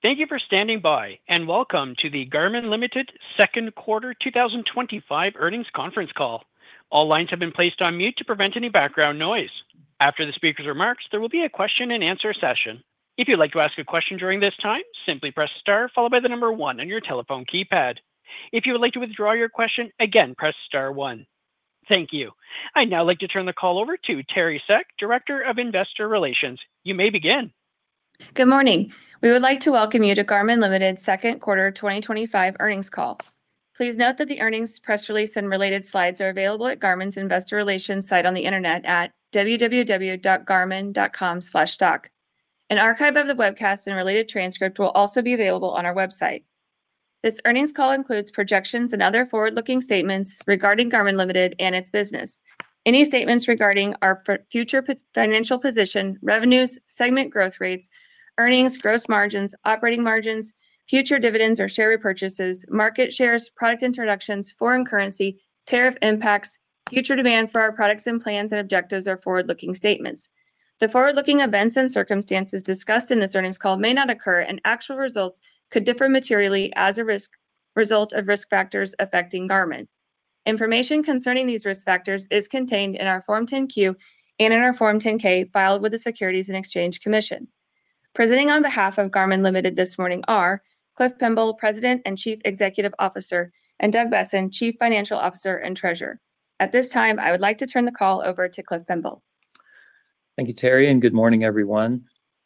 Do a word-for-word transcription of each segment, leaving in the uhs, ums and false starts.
Thank you for standing by, and welcome to the Garmin Limited Second Quarter twenty twenty-five Earnings Conference Call. All lines have been placed on mute to prevent any background noise. After the speaker's remarks, there will be a question and answer session. If you'd like to ask a question during this time, simply press star followed by the number one on your telephone keypad. If you would like to withdraw your question, again, press star one. Thank you. I'd now like to turn the call over to Teri Seck, Director of Investor Relations. You may begin. Good morning. We would like to welcome you to Garmin Limited Second Quarter twenty twenty-five Earnings Call. Please note that the earnings press release and related slides are available at Garmin's Investor Relations site on the internet at w w w dot garmin dot com slash stock. An archive of the webcast and related transcript will also be available on our website. This earnings call includes projections and other forward-looking statements regarding Garmin Limited and its business. Any statements regarding our future financial position, revenues, segment growth rates, earnings, gross margins, operating margins, future dividends or share repurchases, market shares, product introductions, foreign currency, tariff impacts, future demand for our products and plans and objectives are forward-looking statements. The forward-looking events and circumstances discussed in this earnings call may not occur, and actual results could differ materially as a risk result of risk factors affecting Garmin. Information concerning these risk factors is contained in our Form ten Q and in our Form ten K filed with the Securities and Exchange Commission. Presenting on behalf of Garmin Limited this morning are Cliff Pemble, President and Chief Executive Officer, and Doug Boessen, Chief Financial Officer and Treasurer. At this time, I would like to turn the call over to Cliff Pemble. Thank you, Teri, and good morning, everyone.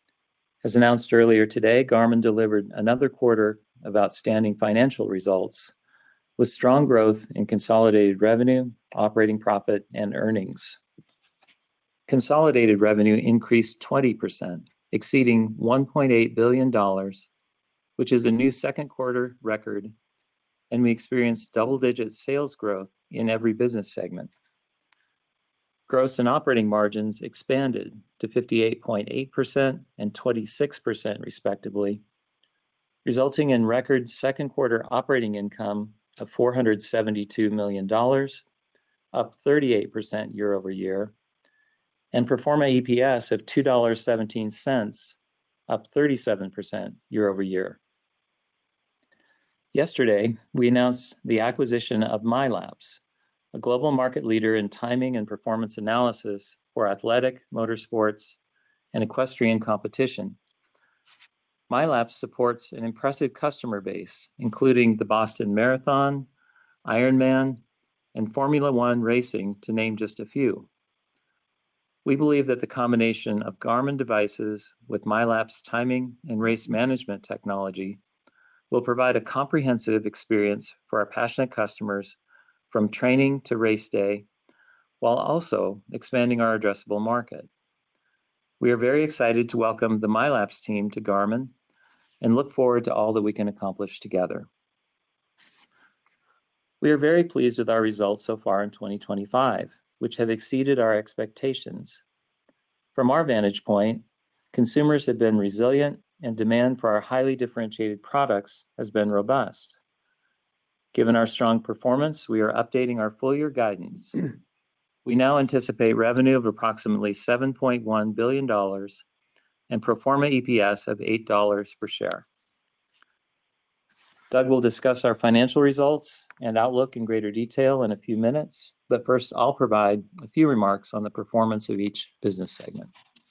As announced earlier today, Garmin delivered another quarter of outstanding financial results with strong growth in consolidated revenue, operating profit, and earnings. Consolidated revenue increased twenty percent, exceeding one point eight billion dollars, which is a new second quarter record, and we experienced double-digit sales growth in every business segment. Gross and operating margins expanded to fifty-eight point eight percent and twenty-six percent respectively, resulting in record second quarter operating income of four hundred seventy-two million dollars, up thirty-eight percent year over year, and pro forma E P S of two dollars and seventeen cents, up thirty-seven percent year over year. Yesterday, we announced the acquisition of MYLAPS, a global market leader in timing and performance analysis for athletic, motorsports, and equestrian competition. MYLAPS supports an impressive customer base, including the Boston Marathon, Ironman, and Formula One racing, to name just a few. We believe that the combination of Garmin devices with MYLAPS timing and race management technology will provide a comprehensive experience for our passionate customers from training to race day, while also expanding our addressable market. We are very excited to welcome the MYLAPS team to Garmin and look forward to all that we can accomplish together. We are very pleased with our results so far in twenty twenty-five, which have exceeded our expectations. From our vantage point, consumers have been resilient and demand for our highly differentiated products has been robust. Given our strong performance, we are updating our full year guidance. We now anticipate revenue of approximately seven point one billion dollars and pro forma E P S of eight dollars per share. Doug will discuss our financial results and outlook in greater detail in a few minutes, but first I'll provide a few remarks on the performance of each business segment.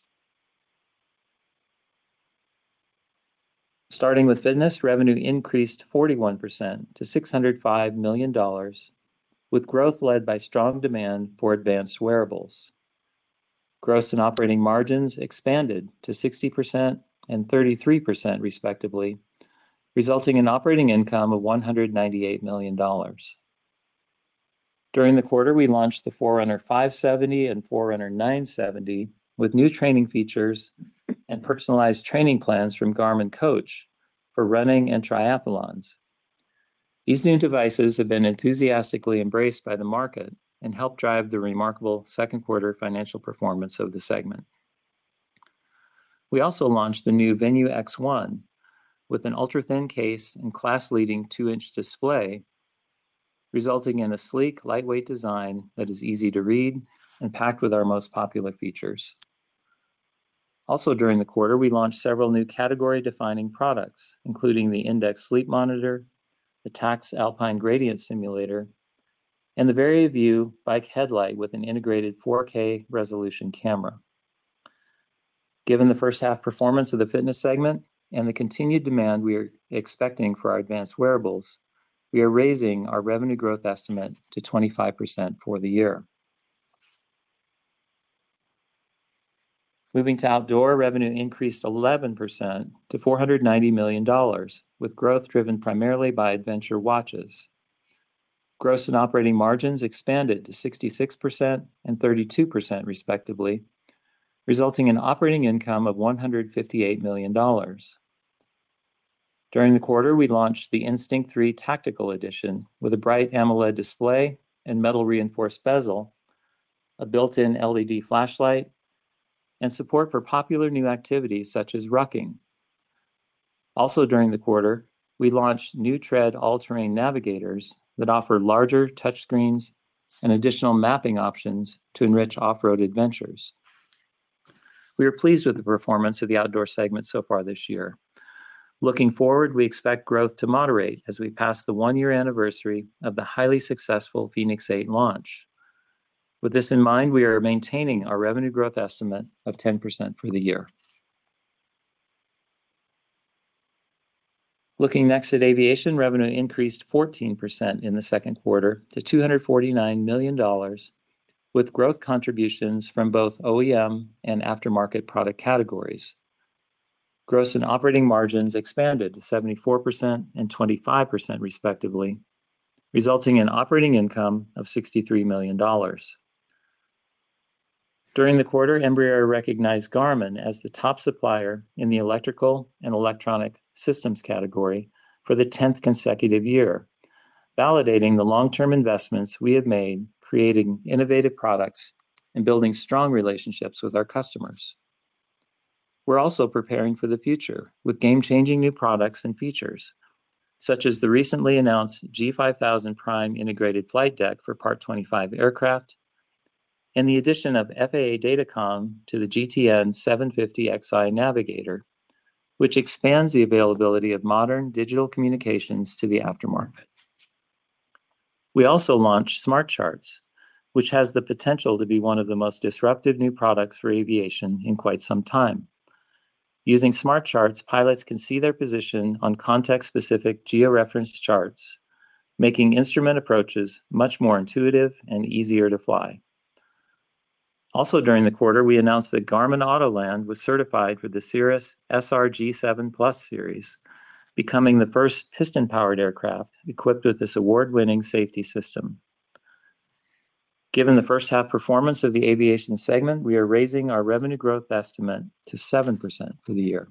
Starting with fitness, revenue increased forty-one percent to six hundred five million dollars, with growth led by strong demand for advanced wearables. Gross and operating margins expanded to sixty percent and thirty-three percent respectively, resulting in operating income of one hundred ninety-eight million dollars. During the quarter, we launched the Forerunner five seventy and Forerunner nine seventy with new training features and personalized training plans from Garmin Coach for running and triathlons. These new devices have been enthusiastically embraced by the market and helped drive the remarkable second quarter financial performance of the segment. We also launched the new Venue X one with an ultra-thin case and class-leading two-inch display, resulting in a sleek, lightweight design that is easy to read and packed with our most popular features. Also during the quarter, we launched several new category-defining products, including the Index Sleep Monitor, the Tacx Alpine Gradient Simulator, and the VariView bike headlight with an integrated four K resolution camera. Given the first half performance of the fitness segment and the continued demand we are expecting for our advanced wearables, we are raising our revenue growth estimate to twenty-five percent for the year. Moving to outdoor, revenue increased eleven percent to four hundred ninety million dollars, with growth driven primarily by adventure watches. Gross and operating margins expanded to sixty-six percent and thirty-two percent respectively, resulting in operating income of one hundred fifty-eight million dollars. During the quarter, we launched the Instinct three Tactical Edition with a bright AMOLED display and metal reinforced bezel, a built-in L E D flashlight, and support for popular new activities such as rucking. Also during the quarter, we launched new Tread all-terrain navigators that offer larger touchscreens and additional mapping options to enrich off-road adventures. We are pleased with the performance of the outdoor segment so far this year. Looking forward, we expect growth to moderate as we pass the one-year anniversary of the highly successful fēnix eight launch. With this in mind, we are maintaining our revenue growth estimate of ten percent for the year. Looking next at aviation, revenue increased fourteen percent in the second quarter to two hundred forty-nine million dollars, with growth contributions from both O E M and aftermarket product categories. Gross and operating margins expanded to seventy-four percent and twenty-five percent respectively, resulting in operating income of sixty-three million dollars. During the quarter, Embraer recognized Garmin as the top supplier in the electrical and electronic systems category for the tenth consecutive year, validating the long-term investments we have made creating innovative products and building strong relationships with our customers. We're also preparing for the future with game-changing new products and features, such as the recently announced G five thousand Prime integrated flight deck for Part twenty-five aircraft, and the addition of F A A Datacom to the G T N seven fifty X I Navigator, which expands the availability of modern digital communications to the aftermarket. We also launched Smart Charts, which has the potential to be one of the most disruptive new products for aviation in quite some time. Using Smart Charts, pilots can see their position on context-specific georeferenced charts, making instrument approaches much more intuitive and easier to fly. Also during the quarter, we announced that Garmin Autoland was certified for the Cirrus S R G seven Plus series, becoming the first piston-powered aircraft equipped with this award-winning safety system. Given the first half performance of the aviation segment, we are raising our revenue growth estimate to seven percent for the year.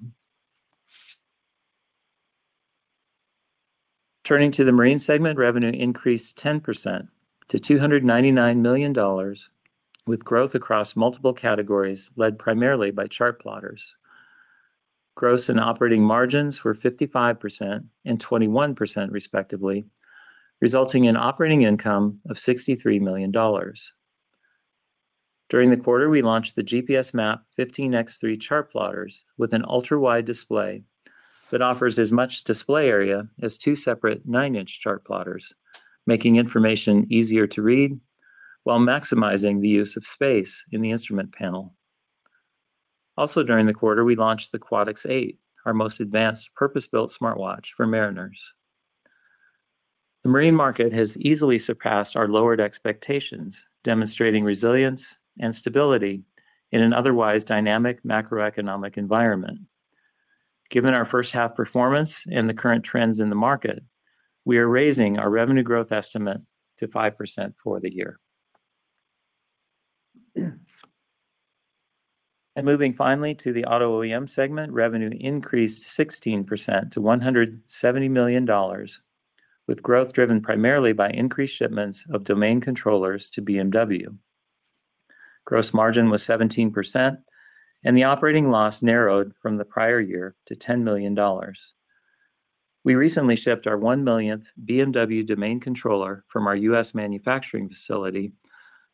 Turning to the marine segment, revenue increased ten percent to two hundred ninety-nine million dollars, with growth across multiple categories led primarily by chart plotters. Gross and operating margins were fifty-five percent and twenty-one percent respectively, resulting in operating income of sixty-three million dollars. During the quarter, we launched the G P S Map fifteen by three chart plotters with an ultra-wide display that offers as much display area as two separate nine-inch chart plotters, making information easier to read while maximizing the use of space in the instrument panel. Also during the quarter, we launched the quatix eight, our most advanced purpose-built smartwatch for mariners. The marine market has easily surpassed our lowered expectations, demonstrating resilience and stability in an otherwise dynamic macroeconomic environment. Given our first half performance and the current trends in the market, we are raising our revenue growth estimate to five percent for the year. And moving finally to the auto O E M segment, revenue increased sixteen percent to one hundred seventy million dollars, with growth driven primarily by increased shipments of domain controllers to B M W. Gross margin was seventeen percent, and the operating loss narrowed from the prior year to ten million dollars. We recently shipped our one millionth B M W domain controller from our U S manufacturing facility,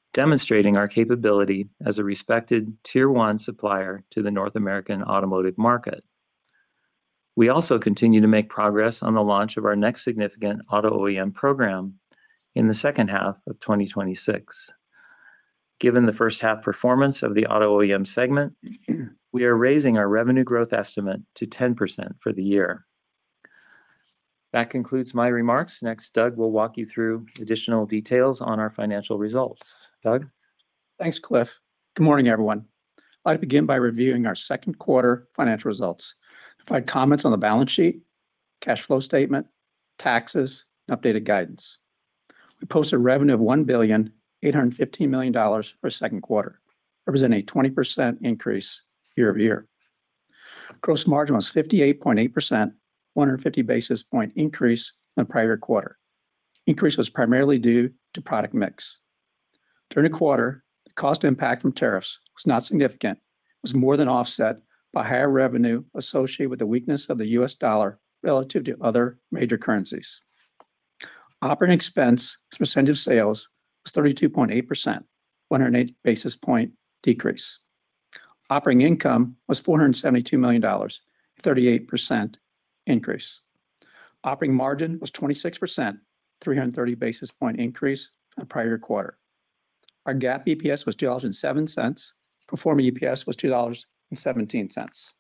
demonstrating our capability as a respected Tier one supplier to the North American automotive market. We also continue to make progress on the launch of our next significant auto O E M program in the second half of twenty twenty-six. Given the first half performance of the auto O E M segment, we are raising our revenue growth estimate to ten percent for the year. That concludes my remarks. Next, Doug will walk you through additional details on our financial results. Doug? Thanks, Cliff. Good morning, everyone. I'd like to begin by reviewing our second quarter financial results, provide comments on the balance sheet, cash flow statement, taxes, and updated guidance. We posted revenue of one billion eight hundred fifteen million dollars for the second quarter, representing a twenty percent increase year over year. Gross margin was fifty-eight point eight percent, one hundred fifty basis point increase in the prior quarter. Increase was primarily due to product mix. During the quarter, the cost impact from tariffs was not significant, it was more than offset by higher revenue associated with the weakness of the U S dollar relative to other major currencies. Operating expense as a percentage of sales was thirty-two point eight percent, one hundred eight basis point decrease. Operating income was four hundred seventy-two million dollars, a thirty-eight percent increase. Operating margin was twenty-six percent, three hundred thirty basis point increase from the prior quarter. Our GAAP E P S was two dollars and seven cents. Pro forma E P S was two dollars and seventeen cents.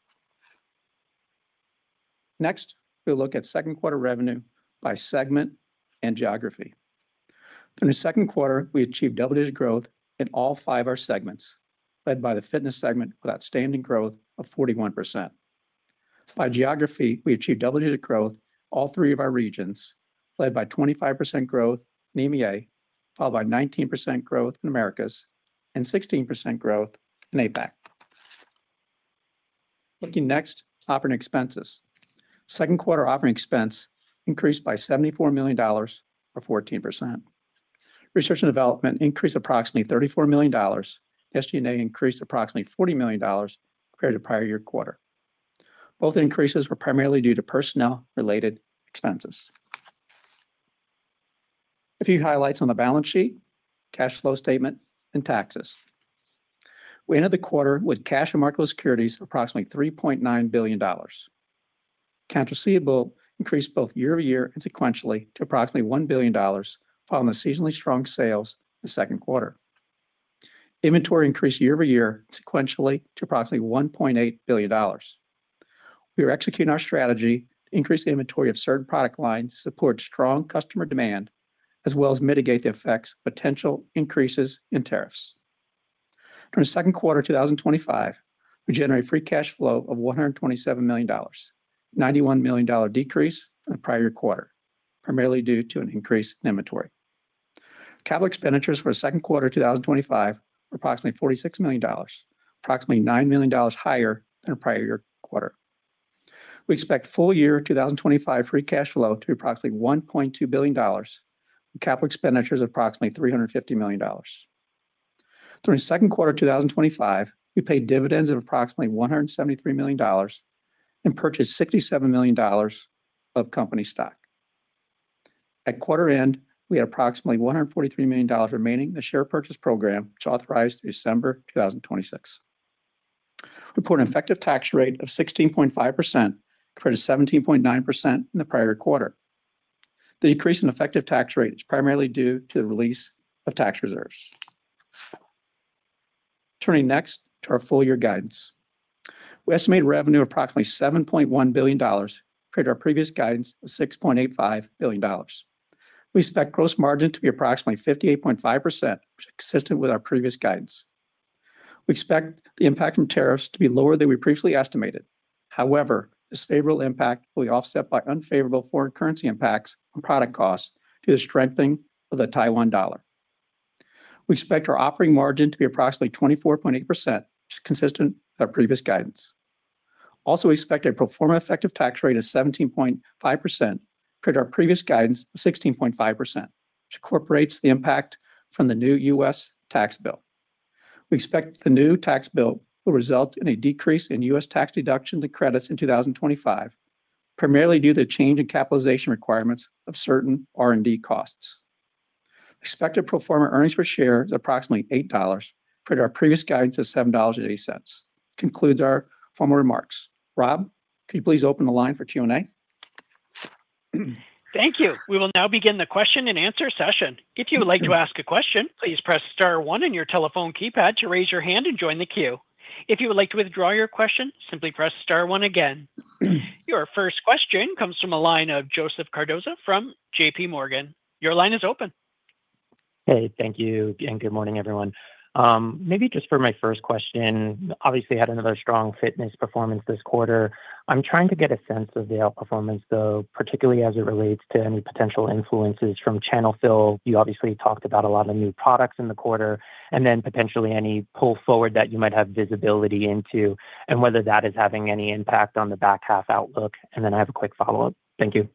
Next, we'll look at second quarter revenue by segment and geography. During the second quarter, we achieved double-digit growth in all five of our segments, led by the fitness segment with outstanding growth of forty-one percent. By geography, we achieved double-digit growth in all three of our regions, led by twenty-five percent growth in E M E A, followed by nineteen percent growth in Americas, and sixteen percent growth in A PAC. Looking next, operating expenses. Second quarter operating expense increased by seventy-four million dollars, or fourteen percent. Research and development increased approximately thirty-four million dollars. S G and A increased approximately forty million dollars compared to the prior year quarter. Both increases were primarily due to personnel-related expenses. A few highlights on the balance sheet, cash flow statement, and taxes. We ended the quarter with cash and marketable securities of approximately three point nine billion dollars. Accounts receivable increased both year over year and sequentially to approximately one billion dollars, following the seasonally strong sales in the second quarter. Inventory increased year over year and sequentially to approximately one point eight billion dollars. We are executing our strategy to increase the inventory of certain product lines to support strong customer demand, as well as mitigate the effects of potential increases in tariffs. During the second quarter of two thousand twenty-five, we generated free cash flow of one hundred twenty-seven million dollars, a ninety-one million dollars decrease from the prior year quarter, primarily due to an increase in inventory. Capital expenditures for the second quarter of two thousand twenty-five were approximately forty-six million dollars, approximately nine million dollars higher than the prior year quarter. We expect full year two thousand twenty-five free cash flow to be approximately one point two billion dollars, with capital expenditures of approximately three hundred fifty million dollars. During the second quarter of two thousand twenty-five, we paid dividends of approximately one hundred seventy-three million dollars and purchased sixty-seven million dollars of company stock. At quarter end, we had approximately one hundred forty-three million dollars remaining in the share purchase program, which authorized through December two thousand twenty-six. We report an effective tax rate of sixteen point five percent compared to seventeen point nine percent in the prior quarter. The decrease in effective tax rate is primarily due to the release of tax reserves. Turning next to our full year guidance. We estimate revenue of approximately seven point one billion dollars compared to our previous guidance of six point eight five billion dollars. We expect gross margin to be approximately fifty-eight point five percent, which is consistent with our previous guidance. We expect the impact from tariffs to be lower than we previously estimated. However, this favorable impact will be offset by unfavorable foreign currency impacts on product costs due to the strengthening of the Taiwan dollar. We expect our operating margin to be approximately twenty-four point eight percent, which is consistent with our previous guidance. Also, we expect a pro forma effective tax rate of seventeen point five percent compared to our previous guidance of sixteen point five percent, which incorporates the impact from the new U S tax bill. We expect the new tax bill will result in a decrease in U S tax deductions and credits in two thousand twenty-five, primarily due to the change in capitalization requirements of certain R and D costs. Expected pro forma earnings per share is approximately eight dollars, compared to our previous guidance of seven dollars and eighty cents. Concludes our formal remarks. Rob, could you please open the line for Q and A? Thank you. We will now begin the question and answer session. If you would like to ask a question, please press star one on your telephone keypad to raise your hand and join the queue. If you would like to withdraw your question, simply press star one again. Your first question comes from a line of Joseph Cardozo from J P Morgan. Your line is open. Hey, thank you, and good morning, everyone. Um, maybe just for my first question, obviously had another strong fitness performance this quarter. I'm trying to get a sense of the outperformance, though, particularly as it relates to any potential influences from channel fill. You obviously talked about a lot of new products in the quarter, and then potentially any pull forward that you might have visibility into, and whether that is having any impact on the back half outlook. And then I have a quick follow-up. Thank you.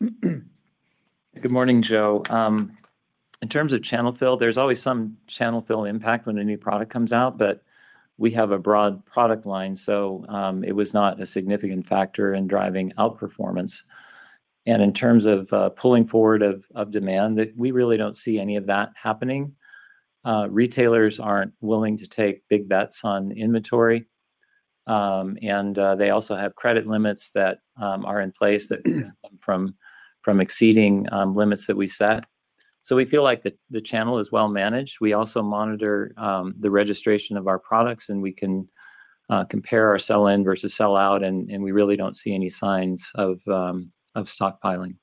Good morning, Joe. Um, In terms of channel fill, there's always some channel fill impact when a new product comes out, but we have a broad product line, so um, it was not a significant factor in driving outperformance. And in terms of uh, pulling forward of, of demand, that we really don't see any of that happening. Uh, retailers aren't willing to take big bets on inventory, um, and uh, they also have credit limits that um, are in place that prevent them from from exceeding um, limits that we set. So we feel like the, the channel is well managed. We also monitor um, the registration of our products, and we can uh, compare our sell-in versus sell-out, and, and we really don't see any signs of um, of stockpiling.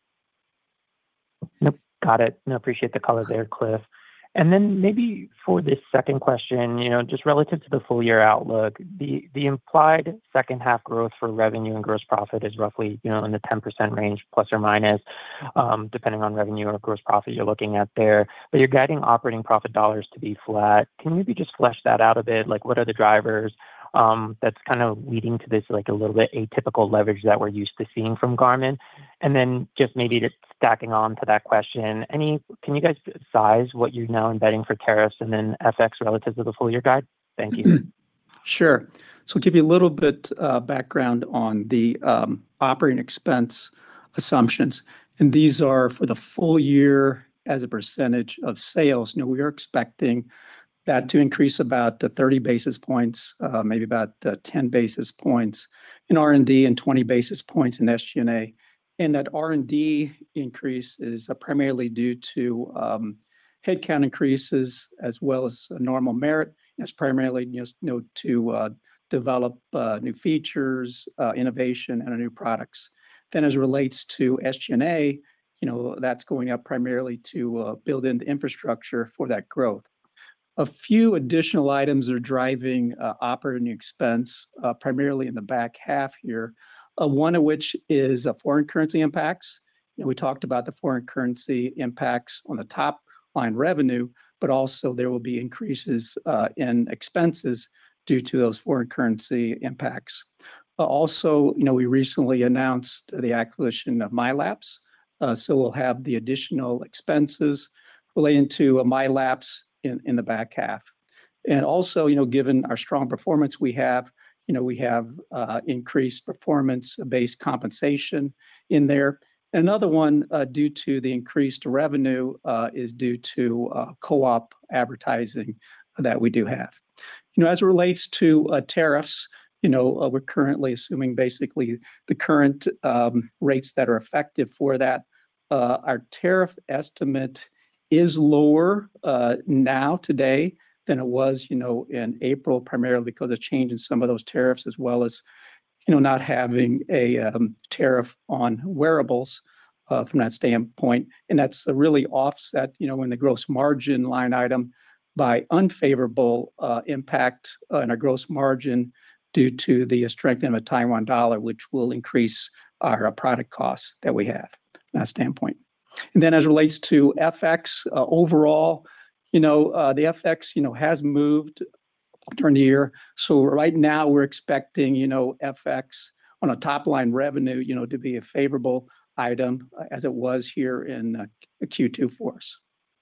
Nope, got it. No, appreciate the color there, Cliff. And then maybe for this second question, you know, just relative to the full year outlook, the the implied second half growth for revenue and gross profit is roughly, you know, in the ten percent range, plus or minus, um, depending on revenue or gross profit you're looking at there. But you're guiding operating profit dollars to be flat. Can you maybe just flesh that out a bit? Like, what are the drivers um, that's kind of leading to this, like, a little bit atypical leverage that we're used to seeing from Garmin? And then just maybe just stacking on to that question, any can you guys size what you're now embedding for tariffs and then F X relative to the full year guide? Thank you. Sure. So I'll give you a little bit uh, background on the um, operating expense assumptions. And these are for the full year as a percentage of sales. You know, we are expecting that to increase about uh, thirty basis points, uh, maybe about uh, ten basis points in R and D and twenty basis points in S G and A. And that R and D increase is uh, primarily due to um, headcount increases as well as uh, normal merit. It's primarily just, you know, to uh, develop uh, new features, uh, innovation, and new products. Then as it relates to S G and A, you know, that's going up primarily to uh, build in the infrastructure for that growth. A few additional items are driving uh, operating expense, uh, primarily in the back half here. Uh, one of which is uh, foreign currency impacts. You know, we talked about the foreign currency impacts on the top line revenue, but also there will be increases uh, in expenses due to those foreign currency impacts. Uh, also, you know, we recently announced the acquisition of MyLapse, uh, so we'll have the additional expenses relating to uh, MyLapse in, in the back half. And also, you know, given our strong performance we have, you know, we have uh, increased performance-based compensation in there. Another one, uh, due to the increased revenue, uh, is due to uh, co-op advertising that we do have. You know, as it relates to uh, tariffs, you know, uh, we're currently assuming basically the current um, rates that are effective for that. Uh, our tariff estimate is lower uh, now today than it was, you know, in April, primarily because of change in some of those tariffs, as well as, you know, not having a um, tariff on wearables uh, from that standpoint. And that's a really offset, you know, in the gross margin line item by unfavorable uh, impact uh, in our gross margin due to the strengthening of the Taiwan dollar, which will increase our uh, product costs that we have from that standpoint. And then as it relates to F X uh, overall, you know, uh, the F X, you know, has moved during the year. So right now we're expecting, you know, F X on a top line revenue, you know, to be a favorable item uh, as it was here in uh, Q two for us.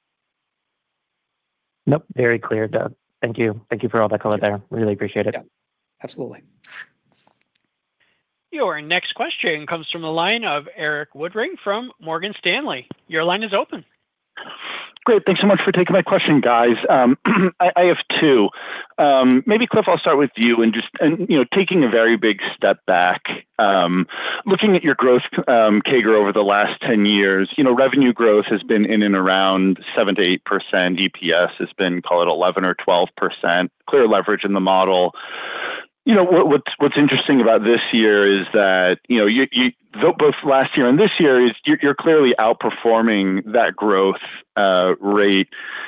Nope, very clear, Doug. Thank you. Thank you for all that color there. Really appreciate it. Yeah, absolutely. Your next question comes from the line of Eric Woodring from Morgan Stanley. Your line is open. Great. Thanks so much for taking my question, guys. Um, I, I have two. Um, maybe Cliff, I'll start with you and just and you know taking a very big step back, um, looking at your growth um, C A G R over the last ten years. You know, revenue growth has been in and around seven to eight percent. E P S has been, call it eleven or twelve percent. Clear leverage in the model. You know what, what's what's interesting about this year is that you know you, you both last year and this year is you're, you're clearly outperforming that growth uh, rate.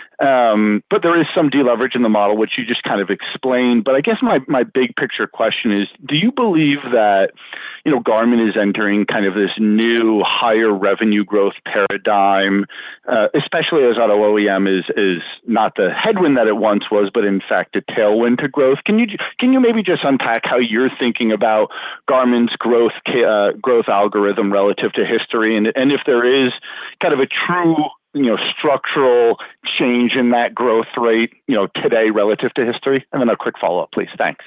Um, but there is some deleverage in the model, which you just kind of explained. But I guess my my big picture question is: do you believe that you know Garmin is entering kind of this new higher revenue growth paradigm, uh, especially as auto O E M is is not the headwind that it once was, but in fact a tailwind to growth? Can you can you maybe just unpack how you're thinking about Garmin's growth uh, growth algorithm relative to history, and and if there is kind of a true you know, structural change in that growth rate, you know, today relative to history? And then a quick follow-up, please. Thanks.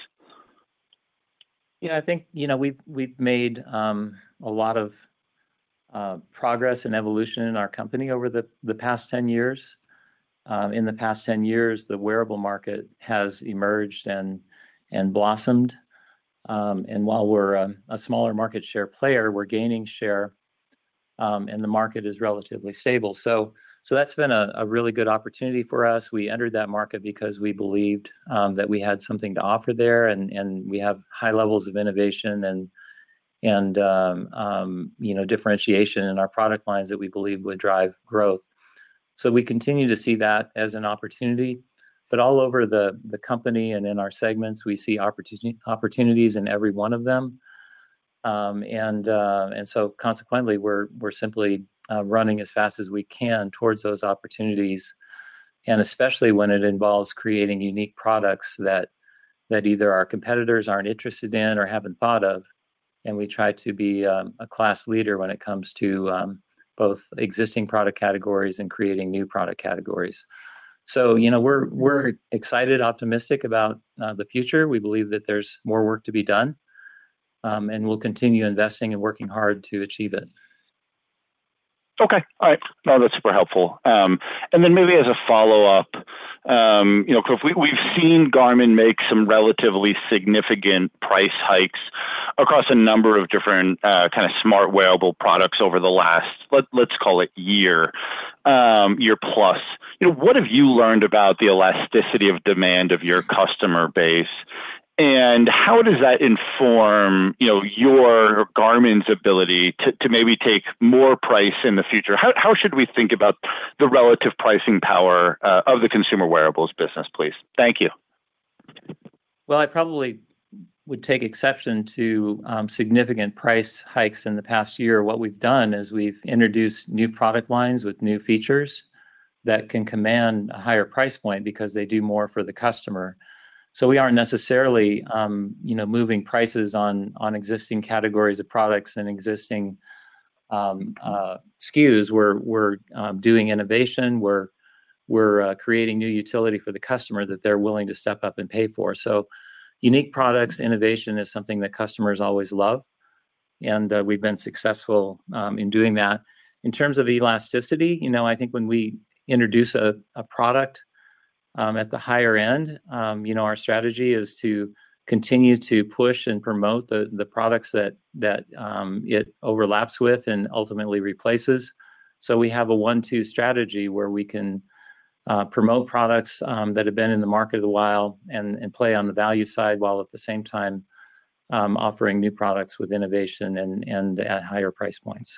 Yeah, I think, you know, we've we've made um, a lot of uh, progress and evolution in our company over the, the past ten years. Um, in the past ten years, the wearable market has emerged and and blossomed. Um, and while we're a, a smaller market share player, we're gaining share. Um, and the market is relatively stable. So, so that's been a, a really good opportunity for us. We entered that market because we believed um, that we had something to offer there, and and we have high levels of innovation and and um, um, you know differentiation in our product lines that we believe would drive growth. So we continue to see that as an opportunity. But all over the the company and in our segments, we see opportunity opportunities in every one of them. Um, and uh, and so consequently, we're we're simply uh, running as fast as we can towards those opportunities, and especially when it involves creating unique products that that either our competitors aren't interested in or haven't thought of, and we try to be um, a class leader when it comes to um, both existing product categories and creating new product categories. So you know we're we're excited, optimistic about uh, the future. We believe that there's more work to be done. Um, and we'll continue investing and working hard to achieve it. Okay. All right. No, that's super helpful. Um, and then maybe as a follow-up, um, you know, Cliff, we, we've seen Garmin make some relatively significant price hikes across a number of different uh, kind of smart wearable products over the last, let, let's call it year, um, year plus. You know, what have you learned about the elasticity of demand of your customer base? And how does that inform, you know, your Garmin's ability to, to maybe take more price in the future? How how should we think about the relative pricing power uh, of the consumer wearables business, please? Thank you. Well, I probably would take exception to um, significant price hikes in the past year. What we've done is we've introduced new product lines with new features that can command a higher price point because they do more for the customer. So we aren't necessarily, um, you know, moving prices on on existing categories of products and existing um, uh, S K Us. We're we're um, doing innovation. We're we're uh, creating new utility for the customer that they're willing to step up and pay for. So unique products, innovation is something that customers always love, and uh, we've been successful um, in doing that. In terms of elasticity, you know, I think when we introduce a, a product Um, at the higher end, um, you know, our strategy is to continue to push and promote the the products that that um, it overlaps with and ultimately replaces. So we have a one-two strategy where we can uh, promote products um, that have been in the market a while and and play on the value side while at the same time um, offering new products with innovation and and at higher price points.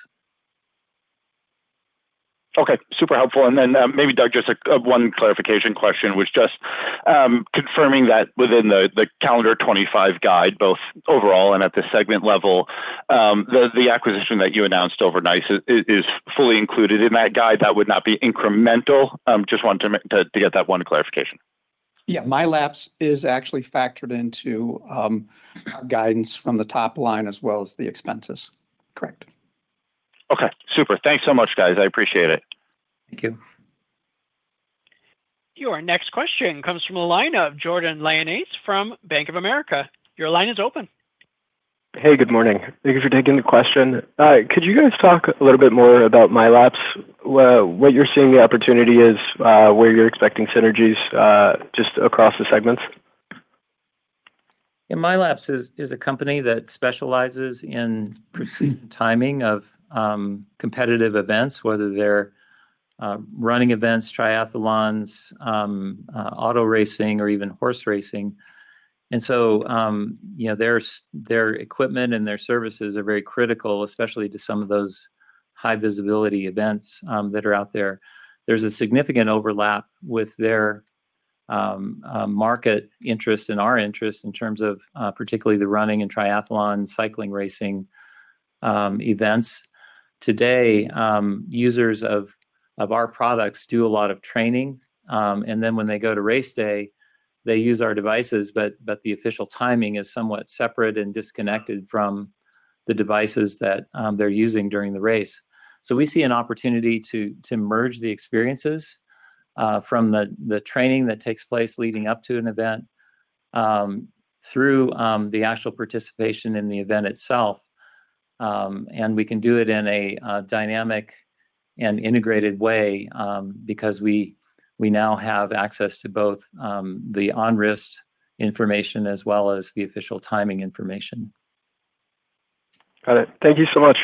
Okay, super helpful. And then uh, maybe, Doug, just a, a one clarification question was just um, confirming that within the, the calendar twenty-five guide, both overall and at the segment level, um, the, the acquisition that you announced overnight is, is fully included in that guide. That would not be incremental. Um, just wanted to, to, to get that one clarification. Yeah, MyLapse is actually factored into um, our guidance from the top line as well as the expenses. Correct. Okay, super. Thanks so much, guys. I appreciate it. Thank you. Your next question comes from the line of Jordan Lyonnais from Bank of America. Your line is open. Hey, good morning. Thank you for taking the question. Uh, could you guys talk a little bit more about MyLapse, wha- what you're seeing the opportunity is, uh, where you're expecting synergies uh, just across the segments? Yeah, MyLapse is, is a company that specializes in precision timing of um, competitive events, whether they're uh, running events, triathlons, um, uh, auto racing, or even horse racing. And so, um, you know, their their equipment and their services are very critical, especially to some of those high visibility events um, that are out there. There's a significant overlap with their um, uh, market interest and our interest in terms of uh, particularly the running and triathlon, cycling racing um, events. Today, um, users of of our products do a lot of training, um, and then when they go to race day, they use our devices, but but the official timing is somewhat separate and disconnected from the devices that um, they're using during the race. So we see an opportunity to to merge the experiences uh, from the the training that takes place leading up to an event um, through um, the actual participation in the event itself, um, and we can do it in a uh, dynamic and integrated way um, because we we now have access to both um, the on-wrist information as well as the official timing information. Got it. Thank you so much.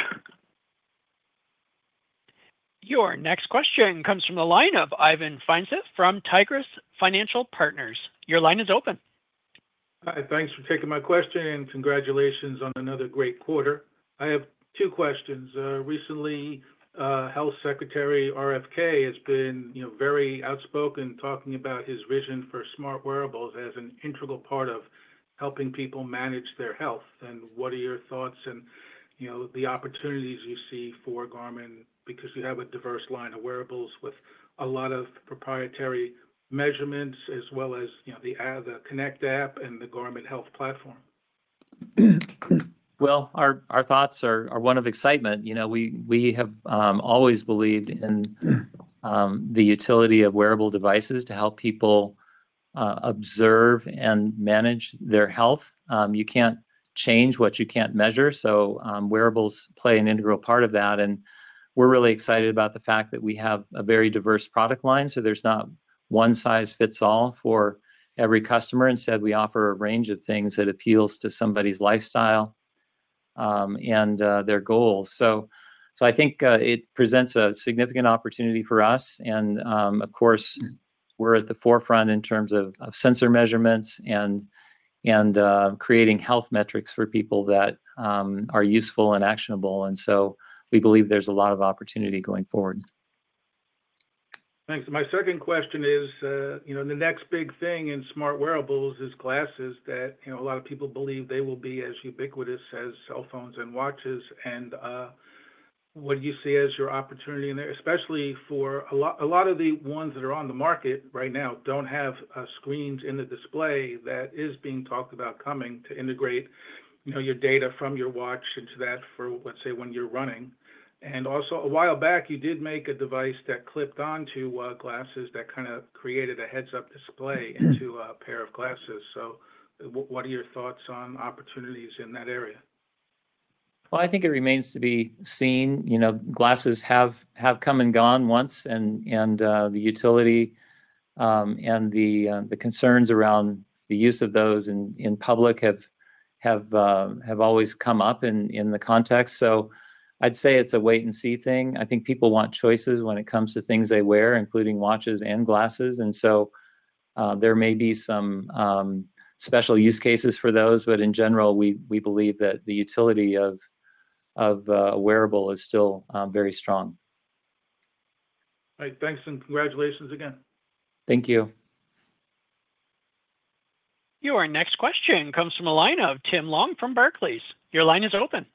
Your next question comes from the line of Ivan Feinseth from Tigris Financial Partners. Your line is open. Hi, thanks for taking my question and congratulations on another great quarter. I have two questions. Uh, recently, uh, Health Secretary R F K has been, you know, very outspoken talking about his vision for smart wearables as an integral part of helping people manage their health. And what are your thoughts and, you know, the opportunities you see for Garmin because you have a diverse line of wearables with a lot of proprietary measurements as well as, you know, the uh, the Connect app and the Garmin Health platform? Well, our our thoughts are are one of excitement. You know, we we have um, always believed in um, the utility of wearable devices to help people uh, observe and manage their health. Um, you can't change what you can't measure, so um, wearables play an integral part of that. And we're really excited about the fact that we have a very diverse product line. So there's not one size fits all for every customer. Instead, we offer a range of things that appeals to somebody's lifestyle um, and uh, their goals. So, so I think uh, it presents a significant opportunity for us. And um, of course, we're at the forefront in terms of, of sensor measurements and and uh, creating health metrics for people that um, are useful and actionable. And so we believe there's a lot of opportunity going forward. Thanks. My second question is, uh, you know, the next big thing in smart wearables is glasses that, you know, a lot of people believe they will be as ubiquitous as cell phones and watches. And uh, what do you see as your opportunity in there, especially for a lot, a lot of the ones that are on the market right now don't have uh, screens in the display that is being talked about coming to integrate, you know, your data from your watch into that for, let's say, when you're running. And also, a while back, you did make a device that clipped onto uh, glasses that kind of created a heads-up display into a pair of glasses. So w- what are your thoughts on opportunities in that area? Well, I think it remains to be seen. You know, glasses have have come and gone once, and and uh, the utility um, and the uh, the concerns around the use of those in, in public have have uh, have always come up in in the context. So I'd say it's a wait and see thing. I think people want choices when it comes to things they wear, including watches and glasses. And so uh, there may be some um, special use cases for those, but in general, we we believe that the utility of of uh, a wearable is still um, very strong. All right, thanks and congratulations again. Thank you. Your next question comes from a line of Tim Long from Barclays. Your line is open.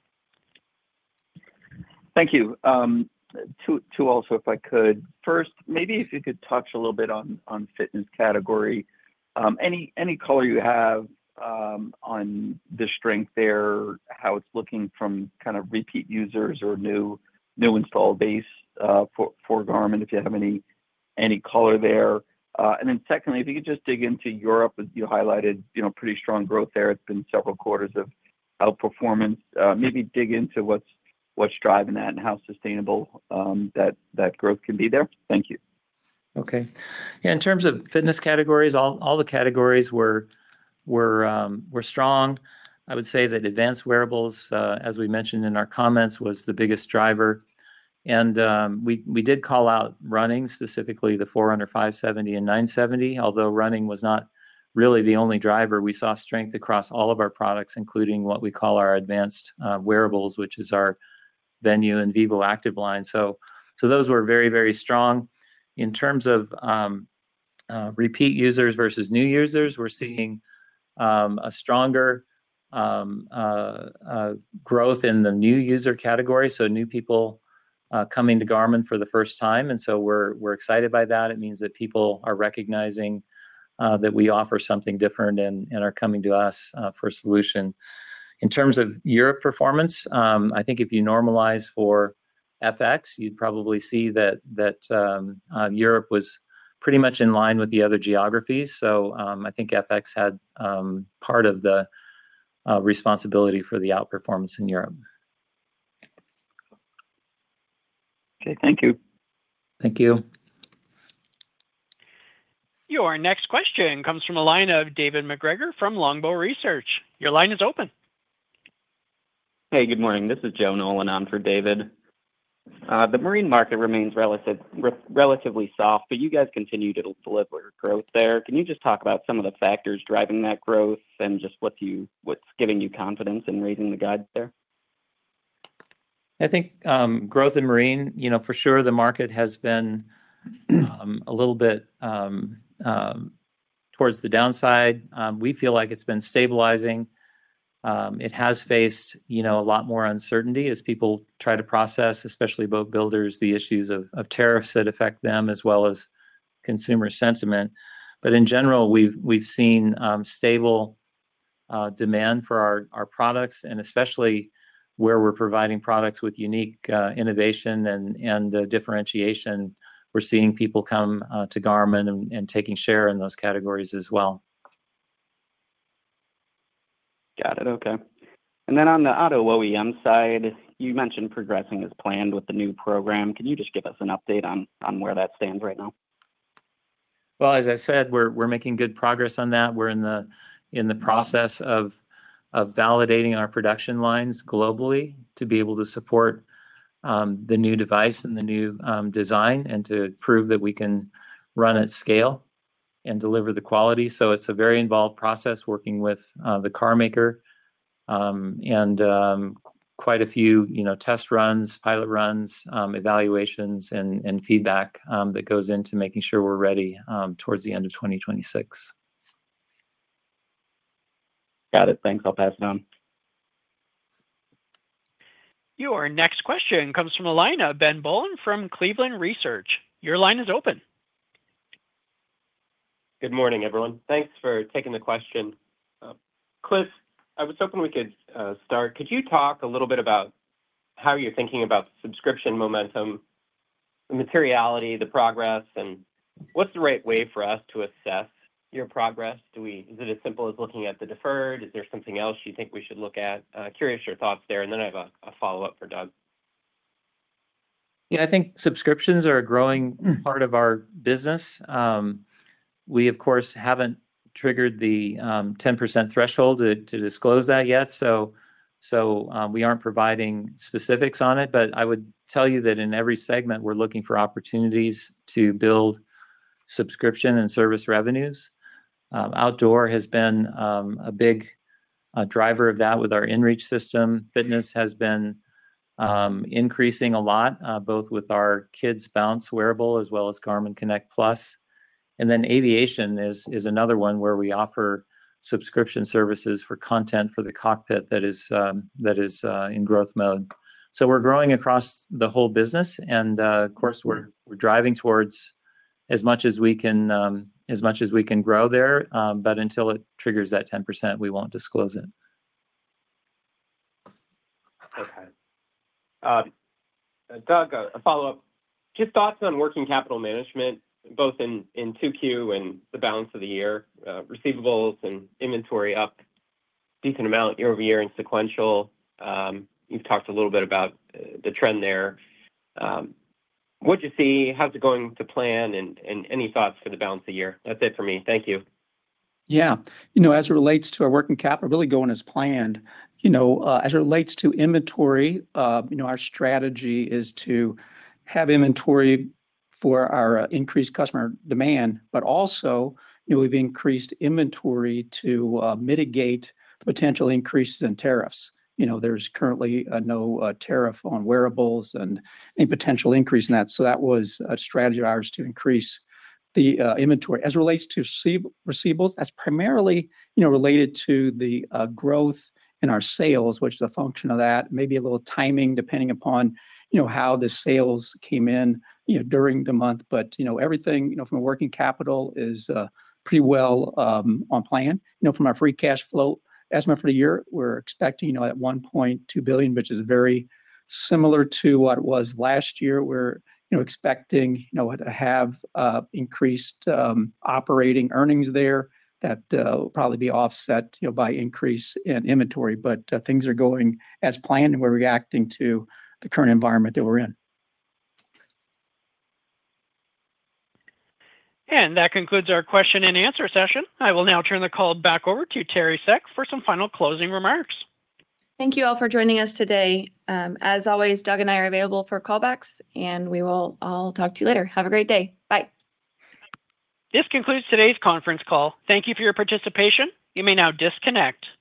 Thank you. Um, two, two also, if I could. First, maybe if you could touch a little bit on on fitness category. Um, any any color you have um, on the strength there, how it's looking from kind of repeat users or new new install base uh, for for Garmin, if you have any any color there. Uh, and then secondly, if you could just dig into Europe, you highlighted you know pretty strong growth there. It's been several quarters of outperformance. Uh, maybe dig into what's what's driving that and how sustainable um, that that growth can be there. Thank you. Okay. Yeah, in terms of fitness categories, all, all the categories were were um, were strong. I would say that advanced wearables, uh, as we mentioned in our comments, was the biggest driver. And um, we we did call out running, specifically the Forerunner five seventy and nine seventy, although running was not really the only driver. We saw strength across all of our products, including what we call our advanced uh, wearables, which is our Venue and Vivo Active line. So, so those were very, very strong. In terms of um, uh, repeat users versus new users, we're seeing um, a stronger um, uh, uh, growth in the new user category. So new people uh, coming to Garmin for the first time, and so we're we're excited by that. It means that people are recognizing uh, that we offer something different and and are coming to us uh, for a solution. In terms of Europe performance, um, I think if you normalize for F X, you'd probably see that that um, uh, Europe was pretty much in line with the other geographies. So um, I think F X had um, part of the uh, responsibility for the outperformance in Europe. Okay, thank you. Thank you. Your next question comes from a line of David MacGregor from Longbow Research. Your line is open. Hey, good morning. This is Joe Nolan on for David. Uh, the marine market remains relative, re- relatively soft, but you guys continue to deliver growth there. Can you just talk about some of the factors driving that growth and just what you what's giving you confidence in raising the guide there? I think um, growth in marine, you know, for sure the market has been um, a little bit um, um, towards the downside. Um, we feel like it's been stabilizing. Um, it has faced, you know, a lot more uncertainty as people try to process, especially boat builders, the issues of, of tariffs that affect them as well as consumer sentiment. But in general, we've we've seen um, stable uh, demand for our, our products, and especially where we're providing products with unique uh, innovation and, and uh, differentiation, we're seeing people come uh, to Garmin and, and taking share in those categories as well. Got it. Okay. And then on the auto O E M side, you mentioned progressing as planned with the new program. Can you just give us an update on on where that stands right now? Well, as I said, we're we're making good progress on that. We're in the in the process of of validating our production lines globally to be able to support um, the new device and the new um, design, and to prove that we can run at scale and deliver the quality. So it's a very involved process working with uh, the car maker um, and um, quite a few, you know, test runs, pilot runs, um, evaluations, and and feedback um, that goes into making sure we're ready um, towards the end of twenty twenty-six. Got it. Thanks. I'll pass it on. Your next question comes from a line of Ben Bollin from Cleveland Research. Your line is open. Good morning, everyone. Thanks for taking the question. Uh, Cliff, I was hoping we could uh, start. Could you talk a little bit about how you're thinking about the subscription momentum, the materiality, the progress, and what's the right way for us to assess your progress? Do we, is it as simple as looking at the deferred? Is there something else you think we should look at? Uh, curious your thoughts there, and then I have a, a follow-up for Doug. Yeah, I think subscriptions are a growing part of our business. Um, we, of course, haven't triggered the um, ten percent threshold to, to disclose that yet, so so um, we aren't providing specifics on it. But I would tell you that in every segment, we're looking for opportunities to build subscription and service revenues. Um, outdoor has been um, a big uh, driver of that with our InReach system. Fitness has been um, increasing a lot, uh, both with our Kids Bounce wearable as well as Garmin Connect Plus. And then aviation is is another one where we offer subscription services for content for the cockpit that is um, that is uh, in growth mode. So we're growing across the whole business, and uh, of course we're we're driving towards as much as we can um, as much as we can grow there. Um, but until it triggers that ten percent, we won't disclose it. Okay. Uh, Doug, a, a follow-up. Just thoughts on working capital management, both in, in two Q and the balance of the year, uh, receivables and inventory up decent amount year over year and sequential. Um, you've talked a little bit about uh, the trend there. Um, what'd you see? How's it going to plan? And, and any thoughts for the balance of the year? That's it for me. Thank you. Yeah, you know, as it relates to our working capital, really going as planned. You know, uh, as it relates to inventory, uh, you know, our strategy is to have inventory for our uh, increased customer demand, but also, you know, we've increased inventory to uh, mitigate the potential increases in tariffs. You know, there's currently uh, no uh, tariff on wearables and any potential increase in that. So that was a strategy of ours to increase the uh, inventory. As it relates to receiv- receivables, that's primarily, you know, related to the uh, growth in our sales, which is a function of that. Maybe a little timing depending upon, you know, how the sales came in, you know, during the month. But, you know, everything, you know, from a working capital is uh, pretty well um, on plan. You know, from our free cash flow estimate for the year, we're expecting, you know, at one point two billion, which is very similar to what it was last year. We're, you know, expecting, you know, to have uh, increased um, operating earnings there that uh, will probably be offset, you know, by increase in inventory. But uh, things are going as planned, and we're reacting to the current environment that we're in. And that concludes our question and answer session. I will now turn the call back over to Teri Seck for some final closing remarks. Thank you all for joining us today. Um, as always, Doug and I are available for callbacks, and we will all talk to you later. Have a great day. Bye. This concludes today's conference call. Thank you for your participation. You may now disconnect.